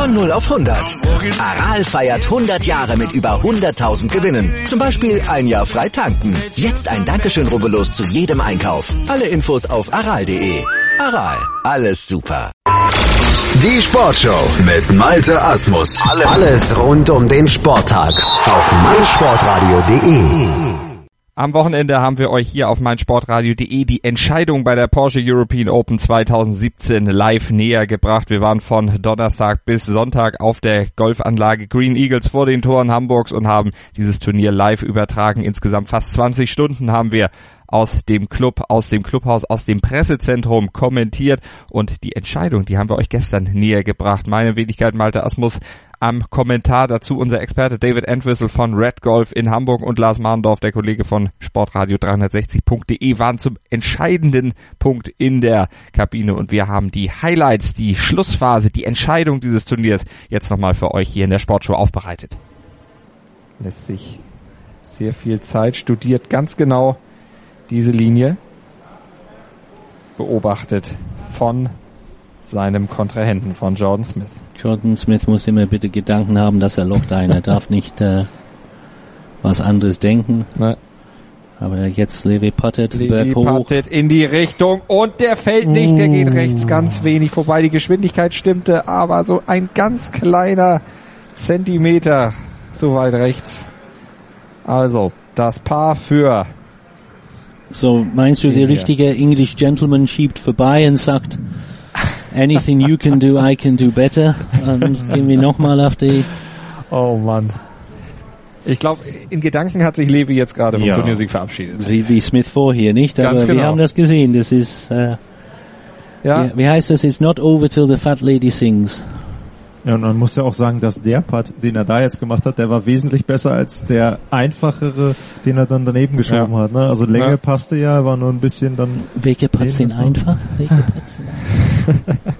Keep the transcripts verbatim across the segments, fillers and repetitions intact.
Von null auf hundert. Aral feiert hundert Jahre mit über hunderttausend Gewinnen. Zum Beispiel ein Jahr frei tanken. Jetzt ein Dankeschön, rubbellos zu jedem Einkauf. Alle Infos auf aral punkt de. Aral, alles super. Die Sportshow mit Malte Asmus. Alles rund um den Sporttag auf meinsportradio punkt de. Am Wochenende haben wir euch hier auf meinsportradio punkt de die Entscheidung bei der Porsche European Open zwanzig siebzehn live näher gebracht. Wir waren von Donnerstag bis Sonntag auf der Golfanlage Green Eagles vor den Toren Hamburgs und haben dieses Turnier live übertragen. Insgesamt fast zwanzig Stunden haben wir aus dem Club, aus dem Clubhaus, aus dem Pressezentrum kommentiert und die Entscheidung, die haben wir euch gestern näher gebracht. Meine Wenigkeit Malte Asmus am Kommentar dazu, unser Experte David Entwistle von Red Golf in Hamburg und Lars Marendorf, der Kollege von sportradio dreihundertsechzig punkt de, waren zum entscheidenden Punkt in der Kabine und wir haben die Highlights, die Schlussphase, die Entscheidung dieses Turniers jetzt nochmal für euch hier in der Sportshow aufbereitet. Lässt sich sehr viel Zeit, studiert ganz genau diese Linie, beobachtet von seinem Kontrahenten, von Jordan Smith. Jordan Smith muss immer bitte Gedanken haben, dass er lockt ein. Er darf nicht äh, was anderes denken. Nee. Aber jetzt Levy puttet, Levy puttet in die Richtung und der fällt nicht, der geht rechts ganz wenig vorbei. Die Geschwindigkeit stimmte, aber so ein ganz kleiner Zentimeter so weit rechts. Also, das Paar für... So, meinst du, der richtige English Gentleman schiebt vorbei und sagt, anything you can do, I can do better. Und gehen wir nochmal auf die... Oh Mann. Ich glaube, in Gedanken hat sich Levy jetzt gerade vom ja. Turniersieg verabschiedet. Wie, wie Smith vorher, nicht? Aber Ganz genau. Wir haben das gesehen. Das ist... Äh, ja. wie, wie heißt das? It's not over till the fat lady sings. Ja, und man muss ja auch sagen, dass der Putt, den er da jetzt gemacht hat, der war wesentlich besser als der einfachere, den er dann daneben geschoben ja. hat. Ne? Also Länge ja. passte ja, war nur ein bisschen dann... Welche Putts sind einfach? Welche Putts sind einfach?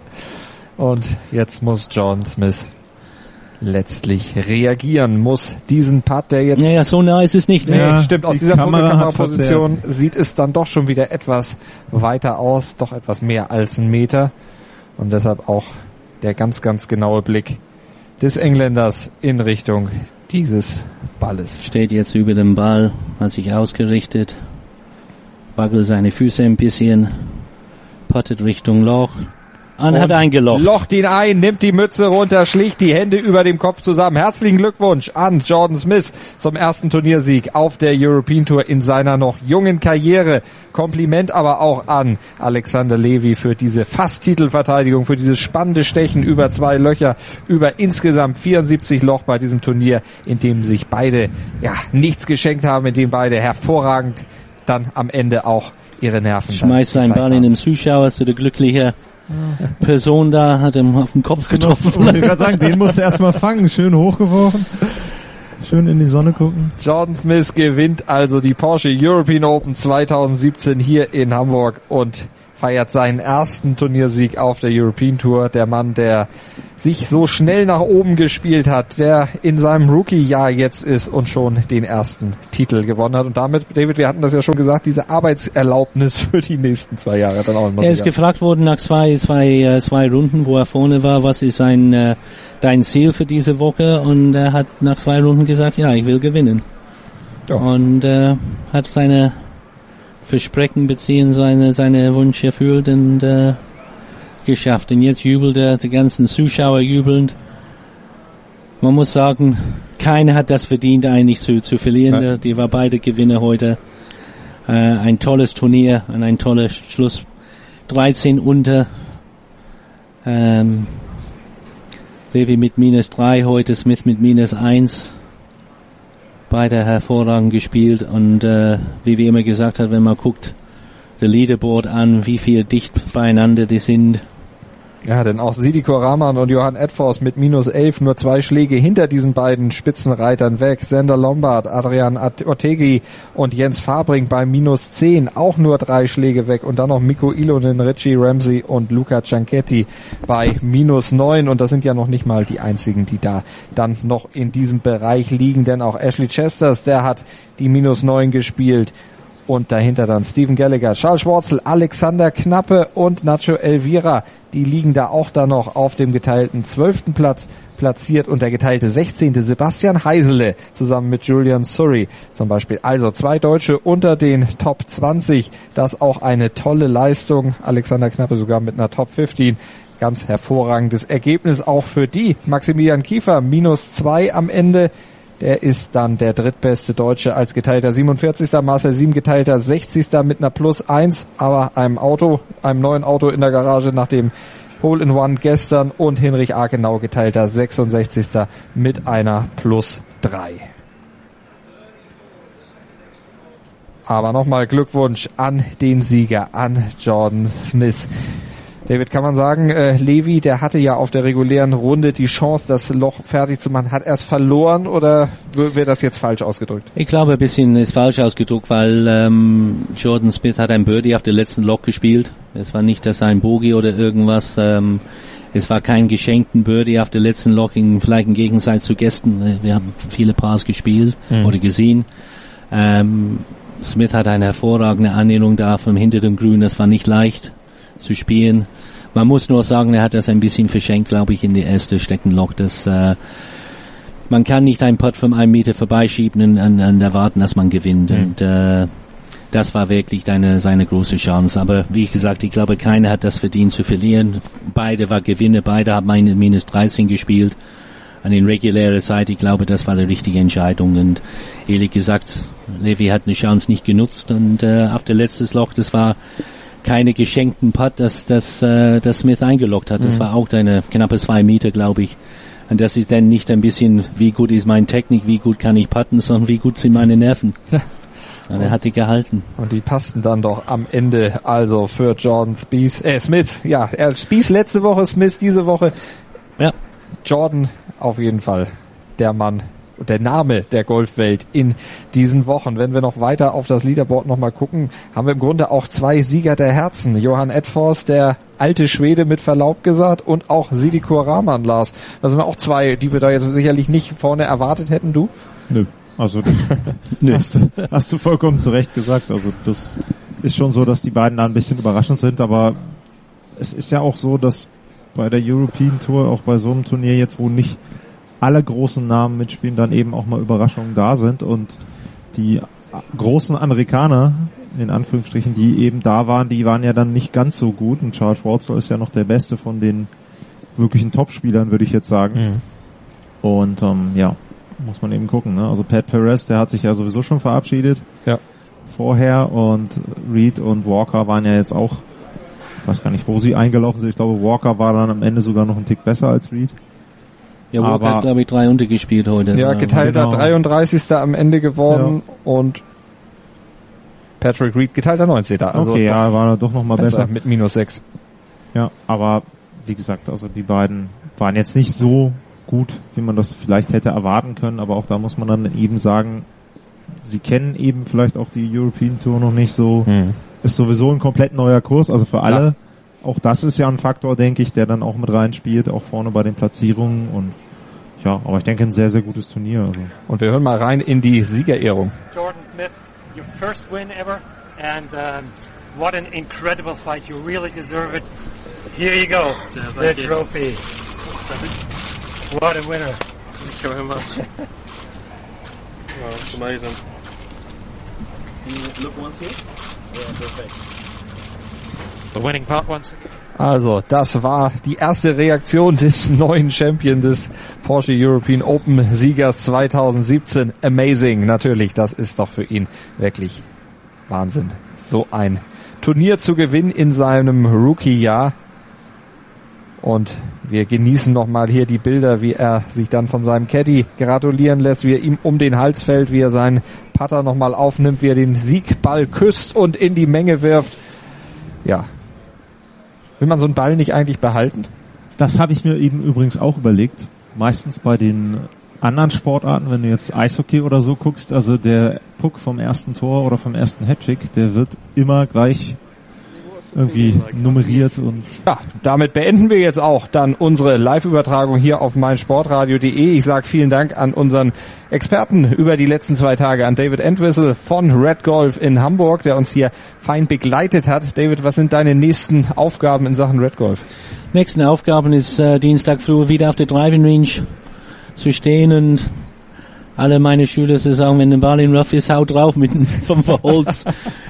Und jetzt muss Jordan Smith letztlich reagieren, muss diesen Putt, der jetzt... Naja, so nah ist es nicht. Nee, ja, stimmt, aus dieser Kameraposition sieht es dann doch schon wieder etwas weiter aus, doch etwas mehr als ein Meter. Und deshalb auch der ganz, ganz genaue Blick des Engländers in Richtung dieses Balles. Steht jetzt über dem Ball, hat sich ausgerichtet, wackelt seine Füße ein bisschen, puttet Richtung Loch. Und hat eingeloggt. Locht ihn ein, nimmt die Mütze runter, schlicht die Hände über dem Kopf zusammen. Herzlichen Glückwunsch an Jordan Smith zum ersten Turniersieg auf der European Tour in seiner noch jungen Karriere. Kompliment aber auch an Alexander Levy für diese Fast-Titelverteidigung, für dieses spannende Stechen über zwei Löcher, über insgesamt vierundsiebzig Loch bei diesem Turnier, in dem sich beide ja nichts geschenkt haben, in dem beide hervorragend dann am Ende auch ihre Nerven schmeißt seinen Ball haben. In den Zuschauer, zu der glückliche Person da, hat ihm auf den Kopf getroffen. Ich wollte gerade sagen, den musst du erstmal fangen, schön hochgeworfen, schön in die Sonne gucken. Jordan Smith gewinnt also die Porsche European Open zwanzig siebzehn hier in Hamburg und feiert seinen ersten Turniersieg auf der European Tour. Der Mann, der sich so schnell nach oben gespielt hat, der in seinem Rookie-Jahr jetzt ist und schon den ersten Titel gewonnen hat. Und damit, David, wir hatten das ja schon gesagt, diese Arbeitserlaubnis für die nächsten zwei Jahre dann auch immer. Er ist gefragt worden nach zwei, zwei, zwei Runden, wo er vorne war, was ist ein, äh, dein Ziel für diese Woche? Und er hat nach zwei Runden gesagt, ja, ich will gewinnen. Ja. Und äh, hat seine Versprechen beziehen, seine, seine Wünsche erfüllt und äh, geschafft. Und jetzt jubelt er, die ganzen Zuschauer jubelnd. Man muss sagen, keiner hat das verdient, eigentlich zu, zu verlieren. Ja. Die war beide Gewinner heute. Äh, ein tolles Turnier und ein toller Schluss. dreizehn unter. Ähm, Levy mit minus drei heute, Smith mit minus eins. Beide hervorragend gespielt und äh, wie wir immer gesagt haben, wenn man guckt, der Leaderboard an, wie viel dicht beieinander die sind. Ja, denn auch Sidiko Rahman und Johan Edfors mit minus elf, nur zwei Schläge hinter diesen beiden Spitzenreitern weg. Sander Lombard, Adrian Ortegi und Jens Fabring bei minus zehn, auch nur drei Schläge weg. Und dann noch Mikko Ilonen, Richie Ramsey und Luca Cianchetti bei minus neun. Und das sind ja noch nicht mal die einzigen, die da dann noch in diesem Bereich liegen. Denn auch Ashley Chesters, der hat die minus neun gespielt. Und dahinter dann Steven Gallagher, Charles Schwarzel, Alexander Knappe und Nacho Elvira. Die liegen da auch dann noch auf dem geteilten zwölften Platz platziert und der geteilte sechzehnte Sebastian Heisele zusammen mit Julian Surrey zum Beispiel. Also zwei Deutsche unter den Top zwanzig. Das auch eine tolle Leistung. Alexander Knappe sogar mit einer Top fünfzehn. Ganz hervorragendes Ergebnis auch für die. Maximilian Kiefer minus zwei am Ende. Der ist dann der drittbeste Deutsche als geteilter siebenundvierzigster Marcel Siem geteilter sechzigster mit einer Plus eins, aber einem Auto, einem neuen Auto in der Garage nach dem Hole-in-One gestern und Hinrich Akenau geteilter sechsundsechzigster mit einer Plus drei. Aber nochmal Glückwunsch an den Sieger, an Jordan Smith. David, kann man sagen, äh, Levi, der hatte ja auf der regulären Runde die Chance, das Loch fertig zu machen. Hat er es verloren oder wäre das jetzt falsch ausgedrückt? Ich glaube, ein bisschen ist falsch ausgedrückt, weil ähm, Jordan Smith hat ein Birdie auf der letzten Loch gespielt. Es war nicht, dass ein Bogey oder irgendwas. Ähm, es war kein geschenkten Birdie auf der letzten Loch, in, vielleicht im Gegensatz zu Gästen. Wir haben viele Pars gespielt mhm. oder gesehen. Ähm, Smith hat eine hervorragende Annäherung da vom hinteren Grün. Das war nicht leicht zu spielen. Man muss nur sagen, er hat das ein bisschen verschenkt, glaube ich, in die erste Steckenloch. Das, äh, man kann nicht einen Putt von einem Meter vorbeischieben und, und, und erwarten, dass man gewinnt. Mhm. Und äh, das war wirklich deine, seine große Chance. Aber wie gesagt, ich glaube, keiner hat das verdient zu verlieren. Beide war Gewinner, beide haben eine minus dreizehn gespielt. An den regulären Seite, ich glaube, das war die richtige Entscheidung. Und ehrlich gesagt, Levi hat eine Chance nicht genutzt. Und äh, auf der letztes Loch, das war keine geschenkten Putt, dass das, äh, das Smith eingeloggt hat. Das mhm. war auch eine knappe zwei Meter, glaube ich. Und das ist dann nicht ein bisschen, wie gut ist meine Technik, wie gut kann ich putten, sondern wie gut sind meine Nerven. Ja. Und er hat die gehalten. Und die passten dann doch am Ende also für Jordan Spieth, äh, Smith. Ja, er Spieth letzte Woche, Smith diese Woche. Ja. Jordan auf jeden Fall der Mann, der Name der Golfwelt in diesen Wochen. Wenn wir noch weiter auf das Leaderboard nochmal gucken, haben wir im Grunde auch zwei Sieger der Herzen. Johan Edfors, der alte Schwede mit Verlaub gesagt, und auch Sidikur Rahman, Lars. Das sind auch zwei, die wir da jetzt sicherlich nicht vorne erwartet hätten, du? Nö, also das Nö. Hast, du, hast du vollkommen zu Recht gesagt. Also das ist schon so, dass die beiden da ein bisschen überraschend sind, aber es ist ja auch so, dass bei der European Tour, auch bei so einem Turnier jetzt, wo nicht alle großen Namen mitspielen, dann eben auch mal Überraschungen da sind, und die großen Amerikaner, in Anführungsstrichen, die eben da waren, die waren ja dann nicht ganz so gut, und Charles Schwarzel ist ja noch der beste von den wirklichen Topspielern, würde ich jetzt sagen. Mhm. Und ähm, ja, muss man eben gucken, ne? Also Pat Perez, der hat sich ja sowieso schon verabschiedet ja. vorher, und Reed und Walker waren ja jetzt auch, ich weiß gar nicht, wo sie eingelaufen sind, ich glaube Walker war dann am Ende sogar noch einen Tick besser als Reed. Ja, Walker aber, hat, glaube ich, drei untergespielt heute. Ja, geteilter genau. dreiunddreißigster am Ende geworden, ja. Und Patrick Reed geteilter neunzehnter Also okay, ja, war er doch noch mal besser. besser. Mit minus sechs. Ja, aber wie gesagt, also die beiden waren jetzt nicht so gut, wie man das vielleicht hätte erwarten können, aber auch da muss man dann eben sagen, sie kennen eben vielleicht auch die European Tour noch nicht so. Hm. Ist sowieso ein komplett neuer Kurs, also für alle. Klar. Auch das ist ja ein Faktor, denke ich, der dann auch mit reinspielt, auch vorne bei den Platzierungen, und ja, aber ich denke, ein sehr, sehr gutes Turnier. Also. Und wir hören mal rein in die Siegerehrung. Jordan Smith, your first win ever, and um, what an incredible fight. You really deserve it. Here you go, the trophy. What a winner. Thank you very much. Wow, it's amazing. Can you look once here? Yeah, perfect. The winning part once again. Also, das war die erste Reaktion des neuen Champion des Porsche European Open Siegers zweitausendsiebzehn. Amazing, natürlich, das ist doch für ihn wirklich Wahnsinn. So ein Turnier zu gewinnen in seinem Rookie-Jahr. Und wir genießen nochmal hier die Bilder, wie er sich dann von seinem Caddy gratulieren lässt, wie er ihm um den Hals fällt, wie er seinen Putter nochmal aufnimmt, wie er den Siegball küsst und in die Menge wirft. Ja. Will man so einen Ball nicht eigentlich behalten? Das habe ich mir eben übrigens auch überlegt. Meistens bei den anderen Sportarten, wenn du jetzt Eishockey oder so guckst, also der Puck vom ersten Tor oder vom ersten Hattrick, der wird immer gleich irgendwie nummeriert. Und ja, damit beenden wir jetzt auch dann unsere Live-Übertragung hier auf meinsportradio punkt de. Ich sage vielen Dank an unseren Experten über die letzten zwei Tage, an David Entwistle von Red Golf in Hamburg, der uns hier fein begleitet hat. David, was sind deine nächsten Aufgaben in Sachen Red Golf? Nächsten Aufgaben ist äh, Dienstag früh wieder auf der Driving Range zu stehen und alle meine Schüler zu sagen, wenn der Ball in Rough ist, haut drauf mit dem fünfer Holz,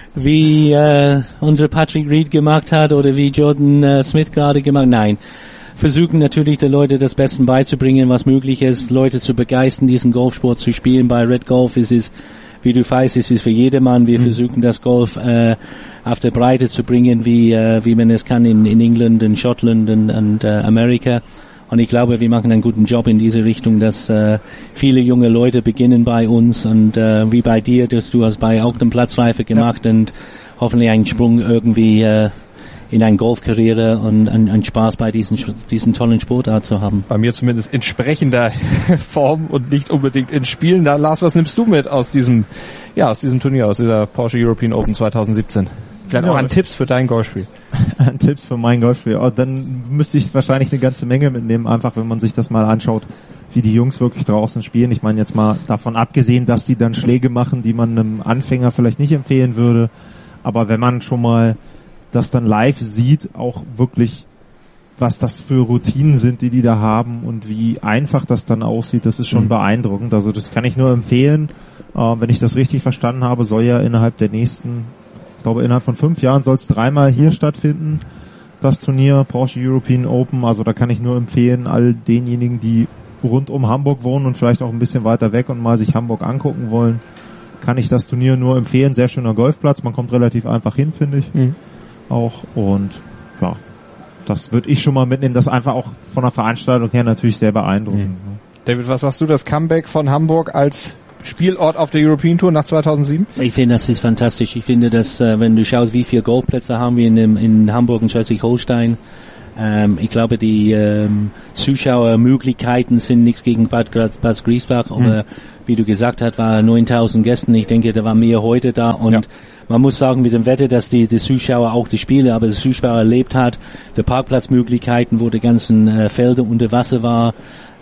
wie äh, unser Patrick Reed gemacht hat oder wie Jordan äh, Smith gerade gemacht. Nein, versuchen natürlich den Leuten das Beste beizubringen, was möglich ist, Leute zu begeistern, diesen Golfsport zu spielen. Bei Red Golf ist es, wie du weißt, es ist für jedermann. Wir mhm. versuchen das Golf äh, auf der Breite zu bringen, wie äh, wie man es kann in, in England, in Schottland und, und äh, Amerika. Und ich glaube, wir machen einen guten Job in diese Richtung, dass äh, viele junge Leute beginnen bei uns und äh, wie bei dir, dass du hast bei auch den Platzreife gemacht ja. und hoffentlich einen Sprung irgendwie äh, in eine Golfkarriere und einen Spaß bei diesen diesen tollen Sportart zu haben. Bei mir zumindest in sprechender Form und nicht unbedingt in Spielen. Da, Lars, was nimmst du mit aus diesem ja aus diesem Turnier, aus dieser Porsche European Open zwanzig siebzehn? Vielleicht ja, auch an Tipps für dein Golfspiel. An Tipps für mein Golfspiel. Oh, dann müsste ich wahrscheinlich eine ganze Menge mitnehmen, einfach wenn man sich das mal anschaut, wie die Jungs wirklich draußen spielen. Ich meine jetzt mal davon abgesehen, dass die dann Schläge machen, die man einem Anfänger vielleicht nicht empfehlen würde. Aber wenn man schon mal das dann live sieht, auch wirklich, was das für Routinen sind, die die da haben und wie einfach das dann aussieht, das ist schon mhm. beeindruckend. Also das kann ich nur empfehlen. Äh, wenn ich das richtig verstanden habe, soll ja innerhalb der nächsten Ich glaube, innerhalb von fünf Jahren soll es dreimal hier stattfinden, das Turnier Porsche European Open. Also da kann ich nur empfehlen, all denjenigen, die rund um Hamburg wohnen und vielleicht auch ein bisschen weiter weg und mal sich Hamburg angucken wollen, kann ich das Turnier nur empfehlen. Sehr schöner Golfplatz, man kommt relativ einfach hin, finde ich. Mhm. Auch. Und ja, das würde ich schon mal mitnehmen. Das einfach auch von der Veranstaltung her natürlich sehr beeindruckend. Mhm. David, was sagst du, das Comeback von Hamburg als Spielort auf der European Tour nach zweitausendsieben? Ich finde, das ist fantastisch. Ich finde, dass äh, wenn du schaust, wie viele Golfplätze haben wir in, in Hamburg und Schleswig-Holstein, ähm, ich glaube, die ähm, Zuschauermöglichkeiten sind nichts gegen Bad, Bad Griesbach, mhm. aber wie du gesagt hast, war neuntausend Gästen. Ich denke, da war mehr heute da und ja. man muss sagen mit dem Wetter, dass die, die Zuschauer auch die Spiele, aber die Zuschauer erlebt hat, die Parkplatzmöglichkeiten, wo die ganzen äh, Felder unter Wasser war.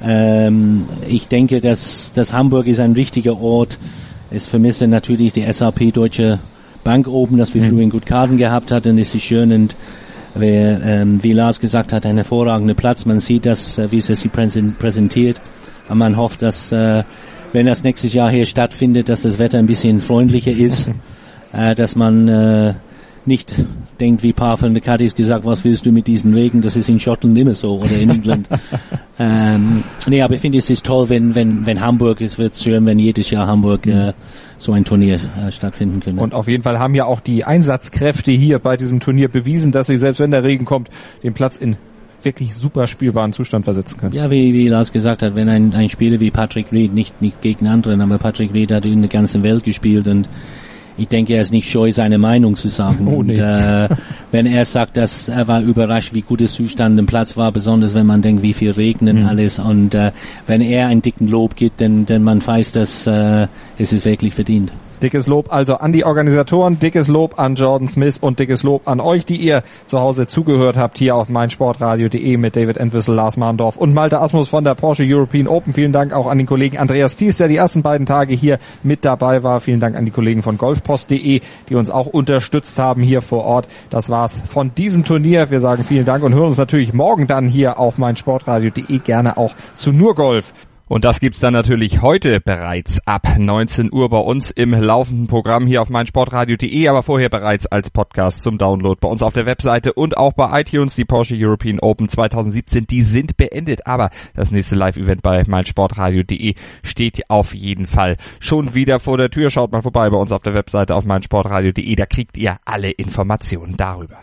Ähm, ich denke, dass, dass Hamburg ist ein richtiger Ort. Es vermisse natürlich die S A P Deutsche Bank oben, dass wir mhm. früher gut Karten gehabt hatten. Es ist schön und wer, ähm, wie Lars gesagt hat, ein hervorragender Platz. Man sieht das, wie es sich präsentiert. Und man hofft, dass äh, wenn das nächstes Jahr hier stattfindet, dass das Wetter ein bisschen freundlicher ist, äh, dass man äh, nicht denkt, wie ein paar von den Caddies gesagt, was willst du mit diesem Regen, das ist in Schottland immer so oder in England. ähm, nee, aber ich finde, es ist toll, wenn wenn wenn Hamburg, es wird schön, wenn jedes Jahr Hamburg äh, so ein Turnier äh, stattfinden könnte. Und auf jeden Fall haben ja auch die Einsatzkräfte hier bei diesem Turnier bewiesen, dass sie, selbst wenn der Regen kommt, den Platz in wirklich super spielbaren Zustand versetzen können. Ja, wie, wie Lars gesagt hat, wenn ein, ein Spieler wie Patrick Reed, nicht, nicht gegen anderen, aber Patrick Reed hat in der ganzen Welt gespielt und ich denke, er ist nicht scheu, seine Meinung zu sagen. Oh, nee. Und äh, wenn er sagt, dass er war überrascht, wie gut der Zustand im Platz war, besonders wenn man denkt, wie viel regnen mhm. alles. Und äh, wenn er einen dicken Lob gibt, dann, dann man weiß, dass äh, es ist wirklich verdient. Dickes Lob also an die Organisatoren, dickes Lob an Jordan Smith und dickes Lob an euch, die ihr zu Hause zugehört habt hier auf meinsportradio punkt de mit David Entwistle, Lars Mahndorf und Malte Asmus von der Porsche European Open. Vielen Dank auch an den Kollegen Andreas Thies, der die ersten beiden Tage hier mit dabei war. Vielen Dank an die Kollegen von golfpost punkt de, die uns auch unterstützt haben hier vor Ort. Das war's von diesem Turnier. Wir sagen vielen Dank und hören uns natürlich morgen dann hier auf meinsportradio punkt de gerne auch zu Nur Golf. Und das gibt's dann natürlich heute bereits ab neunzehn Uhr bei uns im laufenden Programm hier auf meinsportradio punkt de, aber vorher bereits als Podcast zum Download bei uns auf der Webseite und auch bei iTunes. Die Porsche European Open zwanzig siebzehn, die sind beendet, aber das nächste Live-Event bei meinsportradio punkt de steht auf jeden Fall schon wieder vor der Tür. Schaut mal vorbei bei uns auf der Webseite auf meinsportradio punkt de, da kriegt ihr alle Informationen darüber.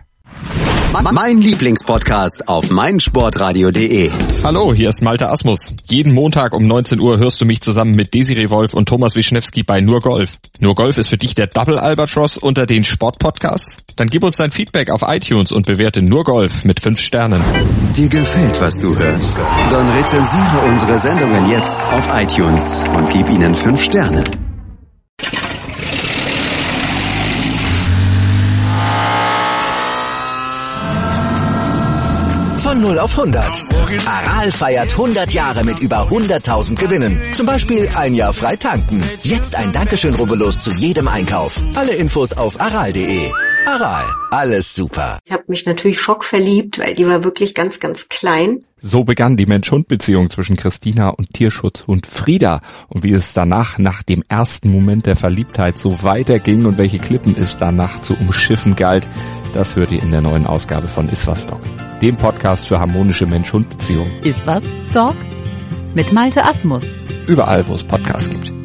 Mein Lieblingspodcast auf meinsportradio punkt de. Hallo, hier ist Malte Asmus. Jeden Montag um neunzehn Uhr hörst du mich zusammen mit Desiree Wolf und Thomas Wischnewski bei Nur Golf. Nur Golf ist für dich der Double Albatross unter den Sportpodcasts? Dann gib uns dein Feedback auf iTunes und bewerte Nur Golf mit fünf Sternen. Dir gefällt, was du hörst? Dann rezensiere unsere Sendungen jetzt auf iTunes und gib ihnen fünf Sterne. Von null auf hundert. Aral feiert hundert Jahre mit über hunderttausend Gewinnen. Zum Beispiel ein Jahr frei tanken. Jetzt ein Dankeschön, rubbellos zu jedem Einkauf. Alle Infos auf aral punkt de. Aral, alles super. Ich habe mich natürlich schockverliebt, weil die war wirklich ganz, ganz klein. So begann die Mensch-Hund-Beziehung zwischen Christina und Tierschutzhund Frieda. Und wie es danach, nach dem ersten Moment der Verliebtheit, so weiterging und welche Klippen es danach zu umschiffen galt, das hört ihr in der neuen Ausgabe von Iswas Dog, dem Podcast für harmonische Mensch-Hund-Beziehungen. Iswas Dog? Mit Malte Asmus. Überall, wo es Podcasts gibt.